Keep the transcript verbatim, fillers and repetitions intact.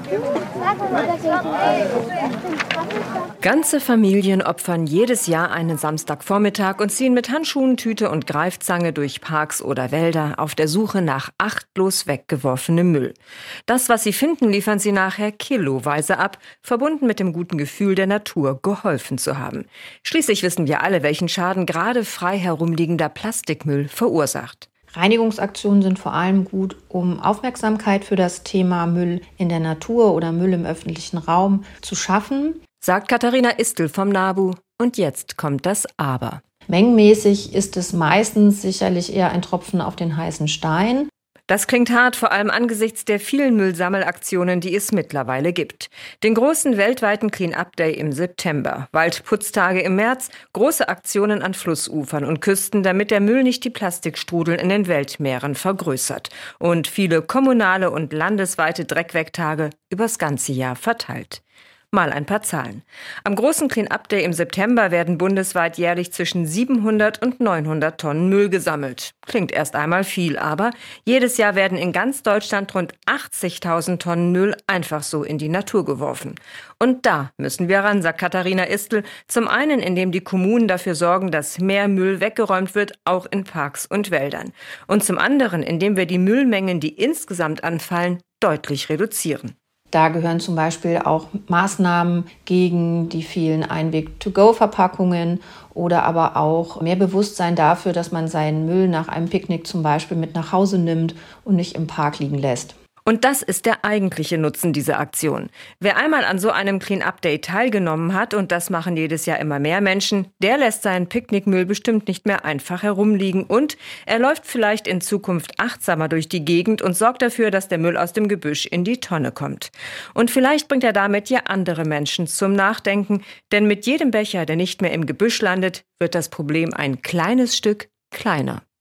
Ganze Familien opfern jedes Jahr einen Samstagvormittag und ziehen mit Handschuhen, Tüte und Greifzange durch Parks oder Wälder auf der Suche nach achtlos weggeworfenem Müll. Das, was sie finden, liefern sie nachher kiloweise ab, verbunden mit dem guten Gefühl, der Natur geholfen zu haben. Schließlich wissen wir alle, welchen Schaden gerade frei herumliegender Plastikmüll verursacht. Reinigungsaktionen sind vor allem gut, um Aufmerksamkeit für das Thema Müll in der Natur oder Müll im öffentlichen Raum zu schaffen, sagt Katharina Istel vom NABU. Und jetzt kommt das Aber. Mengenmäßig ist es meistens sicherlich eher ein Tropfen auf den heißen Stein. Das klingt hart, vor allem angesichts der vielen Müllsammelaktionen, die es mittlerweile gibt. Den großen weltweiten Clean-up Day im September, Waldputztage im März, große Aktionen an Flussufern und Küsten, damit der Müll nicht die Plastikstrudeln in den Weltmeeren vergrößert. Und viele kommunale und landesweite Dreckwegtage übers ganze Jahr verteilt. Mal ein paar Zahlen. Am großen Clean-up Day im September werden bundesweit jährlich zwischen siebenhundert und neunhundert Tonnen Müll gesammelt. Klingt erst einmal viel, aber jedes Jahr werden in ganz Deutschland rund achtzigtausend Tonnen Müll einfach so in die Natur geworfen. Und da müssen wir ran, sagt Katharina Istel. Zum einen, indem die Kommunen dafür sorgen, dass mehr Müll weggeräumt wird, auch in Parks und Wäldern. Und zum anderen, indem wir die Müllmengen, die insgesamt anfallen, deutlich reduzieren. Da gehören zum Beispiel auch Maßnahmen gegen die vielen Einweg-to-go-Verpackungen oder aber auch mehr Bewusstsein dafür, dass man seinen Müll nach einem Picknick zum Beispiel mit nach Hause nimmt und nicht im Park liegen lässt. Und das ist der eigentliche Nutzen dieser Aktion. Wer einmal an so einem Clean-up Day teilgenommen hat, und das machen jedes Jahr immer mehr Menschen, der lässt seinen Picknickmüll bestimmt nicht mehr einfach herumliegen und er läuft vielleicht in Zukunft achtsamer durch die Gegend und sorgt dafür, dass der Müll aus dem Gebüsch in die Tonne kommt. Und vielleicht bringt er damit ja andere Menschen zum Nachdenken, denn mit jedem Becher, der nicht mehr im Gebüsch landet, wird das Problem ein kleines Stück kleiner.